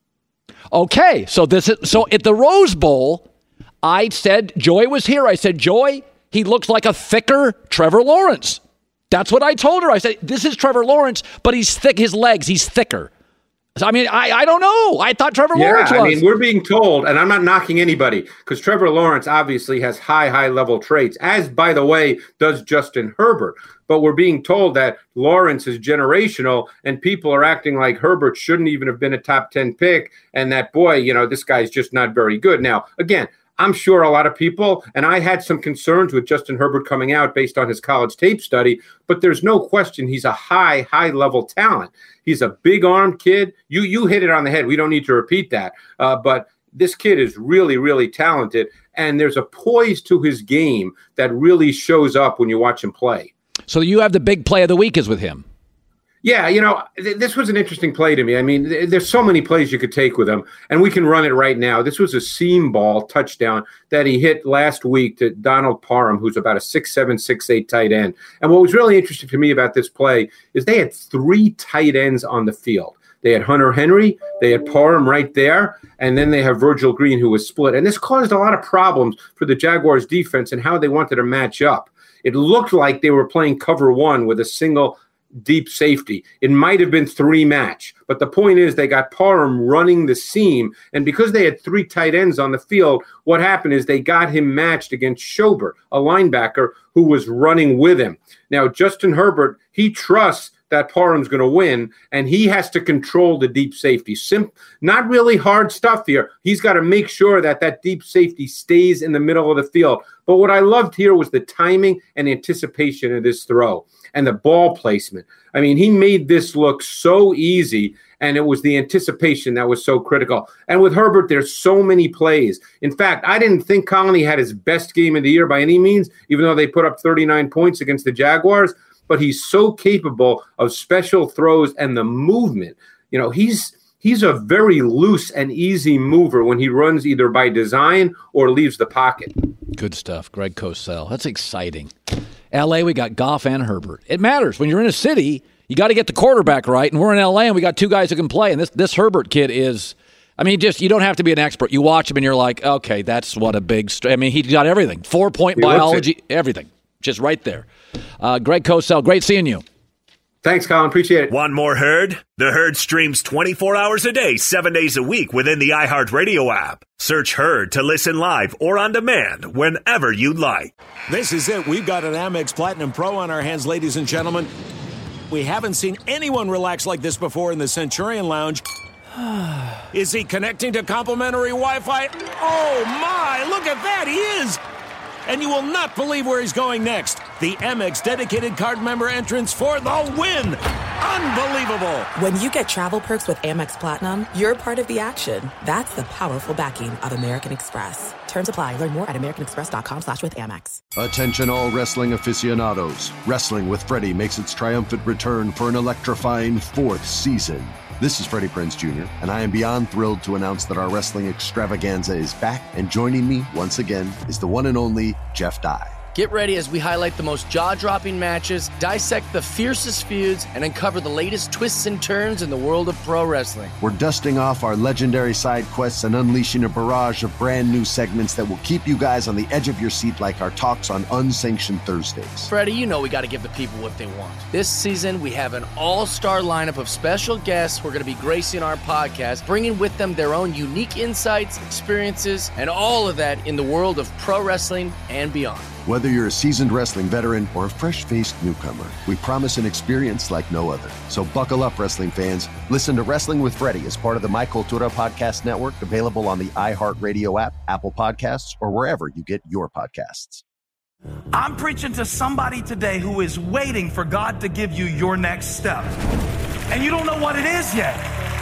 S7: Okay, so at the Rose Bowl, I said Joy was here. I said, Joy, he looks like a thicker Trevor Lawrence. That's what I told her. I said, this is Trevor Lawrence, but he's thick. His legs, he's thicker. So, I don't know. I thought Trevor Lawrence was.
S15: We're being told, and I'm not knocking anybody, because Trevor Lawrence obviously has high-level traits, as, by the way, does Justin Herbert. But we're being told that Lawrence is generational, and people are acting like Herbert shouldn't even have been a top 10 pick, and that, boy, this guy's just not very good. Now, again, I'm sure a lot of people, and I had some concerns with Justin Herbert coming out based on his college tape study, but there's no question he's a high-level talent. He's a big-armed kid. You hit it on the head. We don't need to repeat that. But this kid is really, really talented, and there's a poise to his game that really shows up when you watch him play.
S7: So you have the big play of the week is with him.
S15: Yeah, this was an interesting play to me. I mean, there's so many plays you could take with him, and we can run it right now. This was a seam ball touchdown that he hit last week to Donald Parham, who's about a 6'7", 6'8" tight end. And what was really interesting to me about this play is they had 3 tight ends on the field. They had Hunter Henry, they had Parham right there, and then they have Virgil Green, who was split. And this caused a lot of problems for the Jaguars defense and how they wanted to match up. It looked like they were playing cover 1 with a single deep safety. It might have been 3 match, but the point is they got Parham running the seam, and because they had 3 tight ends on the field, what happened is they got him matched against Schobert, a linebacker who was running with him. Now, Justin Herbert, he trusts that Parham's going to win, and he has to control the deep safety. Not really hard stuff here. He's got to make sure that that deep safety stays in the middle of the field. But what I loved here was the timing and anticipation of this throw and the ball placement. I mean, he made this look so easy, and it was the anticipation that was so critical. And with Herbert, there's so many plays. In fact, I didn't think Colony had his best game of the year by any means, even though they put up 39 points against the Jaguars. But he's so capable of special throws and the movement. He's a very loose and easy mover when he runs either by design or leaves the pocket.
S7: Good stuff, Greg Cosell. That's exciting. L.A., we got Goff and Herbert. It matters. When you're in a city, you got to get the quarterback right, and we're in L.A., and we got 2 guys who can play, and this Herbert kid is, you don't have to be an expert. You watch him, and you're like, okay, that's what a big he's got everything. 4-point biology, everything. Just right there. Greg Cosell, great seeing you.
S15: Thanks, Colin. Appreciate it.
S8: Want more Herd? The Herd streams 24 hours a day, 7 days a week within the iHeartRadio app. Search Herd to listen live or on demand whenever you'd like.
S16: This is it. We've got an Amex Platinum Pro on our hands, ladies and gentlemen. We haven't seen anyone relax like this before in the Centurion Lounge. Is he connecting to complimentary Wi-Fi? Oh, my. Look at that. He is. And you will not believe where he's going next. The Amex dedicated card member entrance for the win. Unbelievable.
S1: When you get travel perks with Amex Platinum, you're part of the action. That's the powerful backing of American Express. Terms apply. Learn more at americanexpress.com/withAmex.
S3: Attention all wrestling aficionados. Wrestling with Freddie makes its triumphant return for an electrifying 4th season. This is Freddie Prinze Jr., and I am beyond thrilled to announce that our wrestling extravaganza is back, and joining me once again is the one and only Jeff Dye.
S4: Get ready as we highlight the most jaw-dropping matches, dissect the fiercest feuds, and uncover the latest twists and turns in the world of pro wrestling.
S3: We're dusting off our legendary side quests and unleashing a barrage of brand new segments that will keep you guys on the edge of your seat like our talks on Unsanctioned Thursdays.
S4: Freddie, you know we got to give the people what they want. This season, we have an all-star lineup of special guests who are going to be gracing our podcast, bringing with them their own unique insights, experiences, and all of that in the world of pro wrestling and beyond.
S3: Whether you're a seasoned wrestling veteran or a fresh-faced newcomer, we promise an experience like no other. So buckle up, wrestling fans. Listen to Wrestling with Freddie as part of the My Cultura Podcast Network, available on the iHeartRadio app, Apple Podcasts, or wherever you get your podcasts.
S10: I'm preaching to somebody today who is waiting for God to give you your next step. And you don't know what it is yet.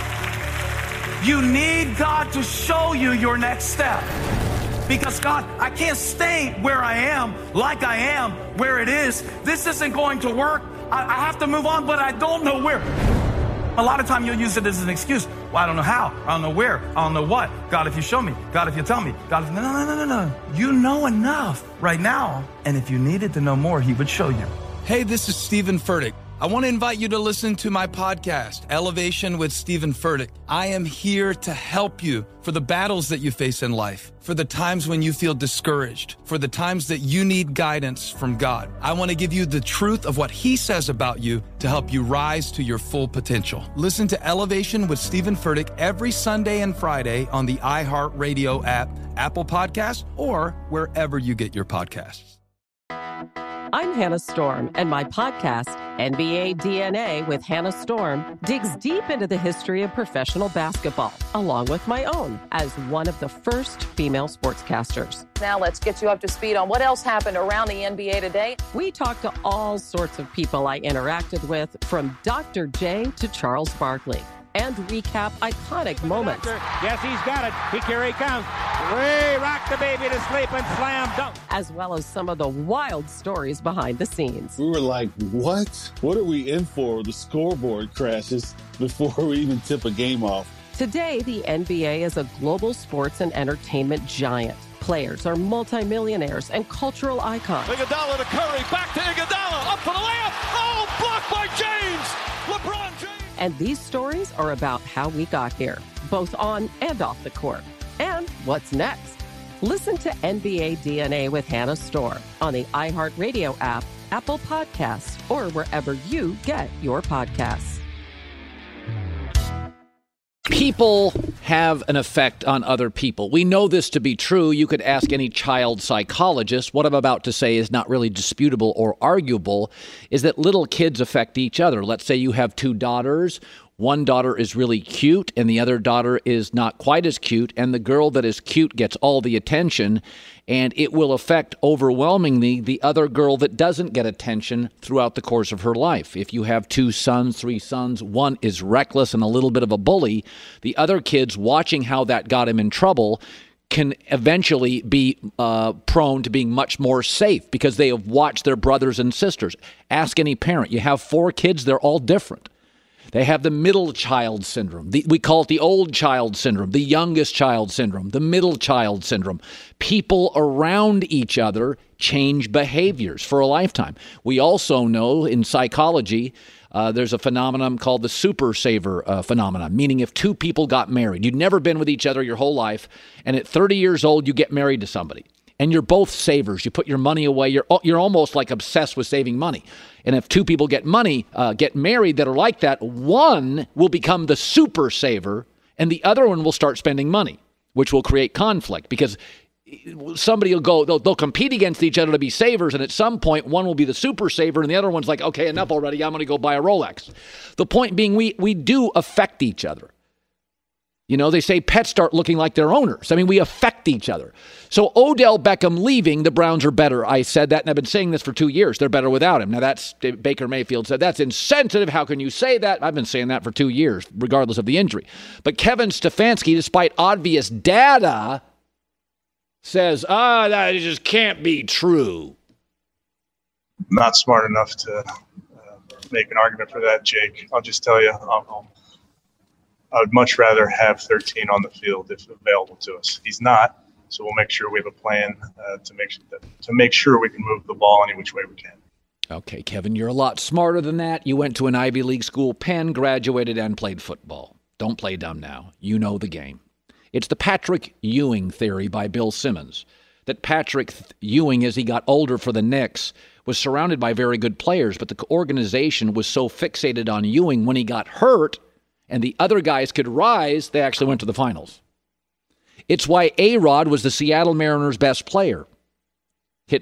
S10: You need God to show you your next step. Because God, I can't stay where I am, like I am, where it is. This isn't going to work. I have to move on, but I don't know where. A lot of time you'll use it as an excuse. Well, I don't know how. I don't know where. I don't know what. God, if you show me. God, if you tell me. God, if... No. You know enough right now. And if you needed to know more, he would show you.
S11: Hey, this is Stephen Furtick. I want to invite you to listen to my podcast, Elevation with Stephen Furtick. I am here to help you for the battles that you face in life, for the times when you feel discouraged, for the times that you need guidance from God. I want to give you the truth of what he says about you to help you rise to your full potential. Listen to Elevation with Stephen Furtick every Sunday and Friday on the iHeartRadio app, Apple Podcasts, or wherever you get your podcasts.
S6: I'm Hannah Storm, and my podcast, NBA DNA with Hannah Storm, digs deep into the history of professional basketball, along with my own, as one of the first female sportscasters.
S12: Now let's get you up to speed on what else happened around the NBA today.
S6: We talk to all sorts of people I interacted with, from Dr. J to Charles Barkley, and recap iconic moments.
S17: Yes, he's got it. Here he comes. Way rock the baby to sleep and slam dunk.
S6: As well as some of the wild stories behind the scenes.
S14: We were like, what? What are we in for? The scoreboard crashes before we even tip a game off.
S6: Today, the NBA is a global sports and entertainment giant. Players are multimillionaires and cultural icons.
S13: Iguodala to Curry, back to Iguodala, up for the layup. Oh, blocked by James. LeBron James.
S6: And these stories are about how we got here, both on and off the court. And what's next? Listen to NBA DNA with Hannah Storm on the iHeartRadio app, Apple Podcasts, or wherever you get your podcasts.
S7: People have an effect on other people. We know this to be true. You could ask any child psychologist. What I'm about to say is not really disputable or arguable, is that little kids affect each other. Let's say you have two daughters. One daughter is really cute and the other daughter is not quite as cute, and the girl that is cute gets all the attention, and it will affect overwhelmingly the other girl that doesn't get attention throughout the course of her life. If you have two sons, three sons, one is reckless and a little bit of a bully, the other kids watching how that got him in trouble can eventually be prone to being much more safe because they have watched their brothers and sisters. Ask any parent. You have 4 kids, they're all different. They have the middle child syndrome. We call it the old child syndrome, the youngest child syndrome, the middle child syndrome. People around each other change behaviors for a lifetime. We also know in psychology, there's a phenomenon called the super saver phenomenon, meaning if 2 people got married, you'd never been with each other your whole life, and at 30 years old, you get married to somebody. And you're both savers. You put your money away. You're almost like obsessed with saving money. And if 2 people get married that are like that, one will become the super saver, and the other one will start spending money, which will create conflict because somebody will go. They'll compete against each other to be savers, and at some point, one will be the super saver, and the other one's like, okay, enough already. I'm going to go buy a Rolex. The point being, we do affect each other. You know, they say pets start looking like their owners. I mean, we affect each other. So Odell Beckham leaving, the Browns are better. I said that, and I've been saying this for 2 years. They're better without him. Now, that's Baker Mayfield said, that's insensitive. How can you say that? I've been saying that for 2 years, regardless of the injury. But Kevin Stefanski, despite obvious data, says, that just can't be true.
S18: Not smart enough to make an argument for that, Jake. I'll just tell you, I would much rather have 13 on the field if available to us. He's not, so we'll make sure we have a plan to make sure we can move the ball any which way we can.
S7: Okay, Kevin, you're a lot smarter than that. You went to an Ivy League school, Penn, graduated, and played football. Don't play dumb now. You know the game. It's the Patrick Ewing theory by Bill Simmons, that Patrick Ewing, as he got older for the Knicks, was surrounded by very good players, but the organization was so fixated on Ewing when he got hurt and the other guys could rise, they actually went to the finals. It's why A-Rod was the Seattle Mariners' best player. Hit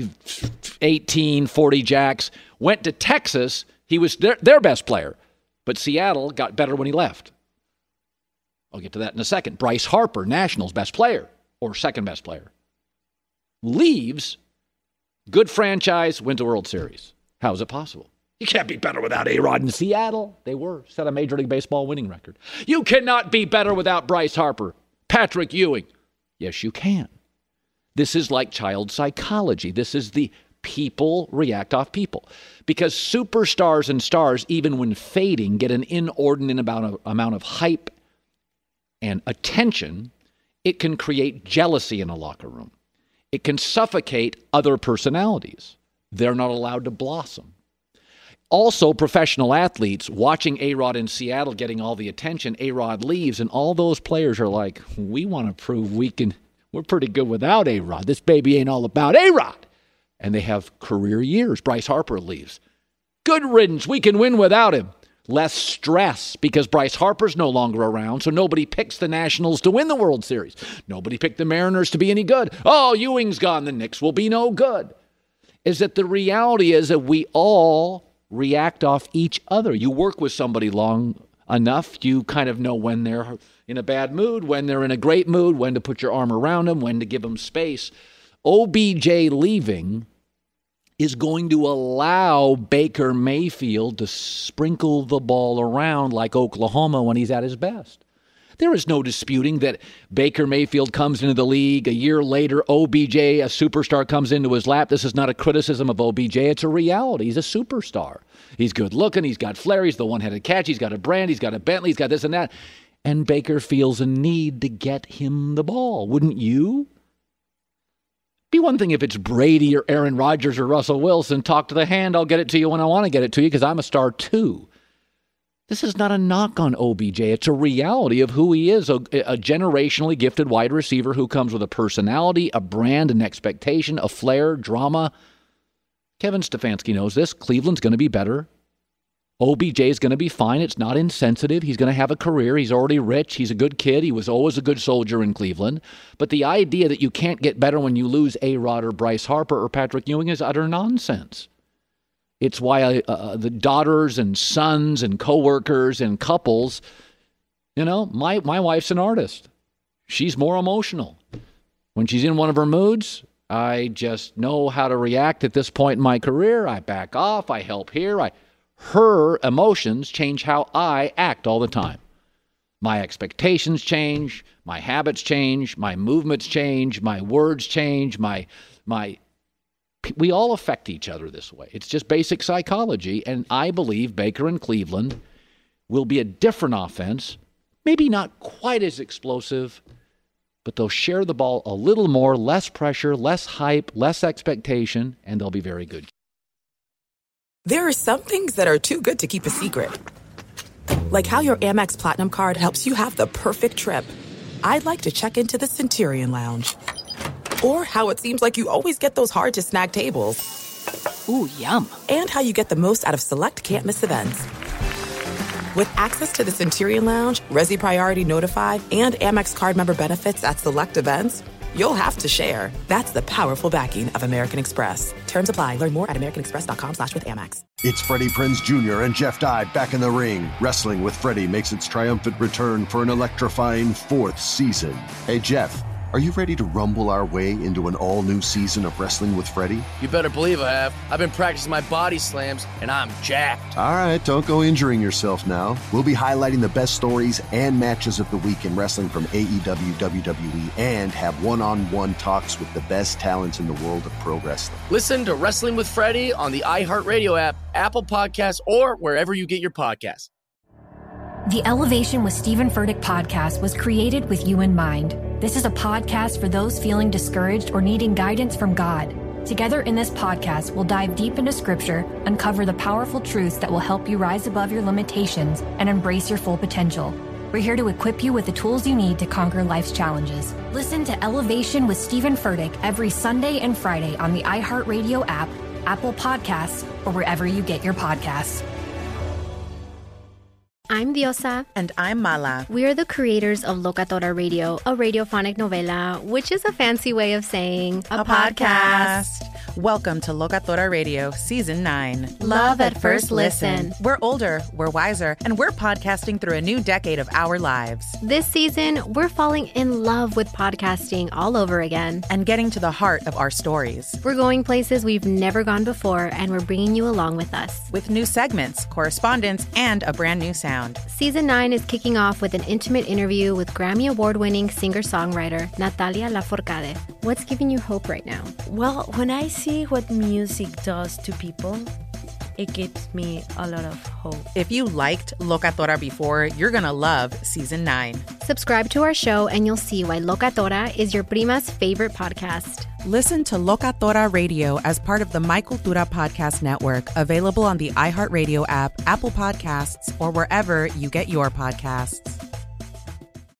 S7: 318, 40 jacks. Went to Texas. He was their best player. But Seattle got better when he left. I'll get to that in a second. Bryce Harper, Nationals' best player, or second best player. Leaves, good franchise, wins a World Series. How is it possible? You can't be better without A-Rod in Seattle. They set a Major League Baseball winning record. You cannot be better without Bryce Harper. Patrick Ewing. Yes, you can. This is like child psychology. This is the people react off people. Because superstars and stars, even when fading, get an inordinate amount of hype and attention. It can create jealousy in a locker room. It can suffocate other personalities. They're not allowed to blossom. Also, professional athletes watching A-Rod in Seattle getting all the attention, A-Rod leaves, and all those players are like, we want to prove we're pretty good without A-Rod. This baby ain't all about A-Rod. And they have career years. Bryce Harper leaves. Good riddance. We can win without him. Less stress because Bryce Harper's no longer around, so nobody picks the Nationals to win the World Series. Nobody picked the Mariners to be any good. Oh, Ewing's gone. The Knicks will be no good. Is that the reality is that we all react off each other. You work with somebody long enough, you kind of know when they're in a bad mood, when they're in a great mood, when to put your arm around them, when to give them space. OBJ leaving is going to allow Baker Mayfield to sprinkle the ball around like Oklahoma when he's at his best. There is no disputing that Baker Mayfield comes into the league. A year later, OBJ, a superstar, comes into his lap. This is not a criticism of OBJ. It's a reality. He's a superstar. He's good looking. He's got flair. He's the one-headed catch. He's got a brand. He's got a Bentley. He's got this and that. And Baker feels a need to get him the ball. Wouldn't you? Be one thing if it's Brady or Aaron Rodgers or Russell Wilson. Talk to the hand. I'll get it to you when I want to get it to you because I'm a star too. This is not a knock on OBJ. It's a reality of who he is, a generationally gifted wide receiver who comes with a personality, a brand, an expectation, a flair, drama. Kevin Stefanski knows this. Cleveland's going to be better. OBJ is going to be fine. It's not insensitive. He's going to have a career. He's already rich. He's a good kid. He was always a good soldier in Cleveland. But the idea that you can't get better when you lose A-Rod or Bryce Harper or Patrick Ewing is utter nonsense. It's why the daughters and sons and coworkers and couples, my wife's an artist. She's more emotional. When she's in one of her moods, I just know how to react at this point in my career. I back off. I help here. Her emotions change how I act all the time. My expectations change. My habits change. My movements change. My words change. We all affect each other this way. It's just basic psychology, and I believe Baker and Cleveland will be a different offense, maybe not quite as explosive, but they'll share the ball a little more, less pressure, less hype, less expectation, and they'll be very good.
S1: There are some things that are too good to keep a secret, like how your Amex Platinum card helps you have the perfect trip. I'd like to check into the Centurion Lounge. Or how it seems like you always get those hard-to-snag tables.
S19: Ooh, yum.
S1: And how you get the most out of select can't-miss events. With access to the Centurion Lounge, Resi Priority Notified, and Amex card member benefits at select events, you'll have to share. That's the powerful backing of American Express. Terms apply. Learn more at americanexpress.com/withAmex.
S3: It's Freddie Prinze Jr. and Jeff Dye back in the ring. Wrestling with Freddie makes its triumphant return for an electrifying 4th season. Hey, Jeff, are you ready to rumble our way into an all-new season of Wrestling with Freddie?
S4: You better believe I have. I've been practicing my body slams, and I'm jacked.
S3: All right, don't go injuring yourself now. We'll be highlighting the best stories and matches of the week in wrestling from AEW, WWE, and have one-on-one talks with the best talents in the world of pro wrestling.
S4: Listen to Wrestling with Freddie on the iHeartRadio app, Apple Podcasts, or wherever you get your podcasts.
S5: The Elevation with Stephen Furtick podcast was created with you in mind. This is a podcast for those feeling discouraged or needing guidance from God. Together in this podcast, we'll dive deep into Scripture, uncover the powerful truths that will help you rise above your limitations and embrace your full potential. We're here to equip you with the tools you need to conquer life's challenges. Listen to Elevation with Stephen Furtick every Sunday and Friday on the iHeartRadio app, Apple Podcasts, or wherever you get your podcasts.
S20: I'm Diosa.
S21: And I'm Mala.
S20: We are the creators of Locatora Radio, a radiophonic novela, which is a fancy way of saying
S21: a podcast. Welcome to Locatora Radio, Season 9.
S20: Love at first listen.
S21: We're older, we're wiser, and we're podcasting through a new decade of our lives.
S20: This season, we're falling in love with podcasting all over again.
S21: And getting to the heart of our stories.
S20: We're going places we've never gone before, and we're bringing you along with us.
S21: With new segments, correspondence, and a brand new sound.
S20: Season 9 is kicking off with an intimate interview with Grammy Award-winning singer-songwriter Natalia Lafourcade. What's giving you hope right now?
S22: Well, when I see what music does to people, it gives me a lot of hope.
S21: If you liked Locatora before, you're going to love Season 9.
S20: Subscribe to our show and you'll see why Locatora is your prima's favorite podcast.
S21: Listen to Locatora Radio as part of the My Cultura Podcast Network, available on the iHeartRadio app, Apple Podcasts, or wherever you get your podcasts.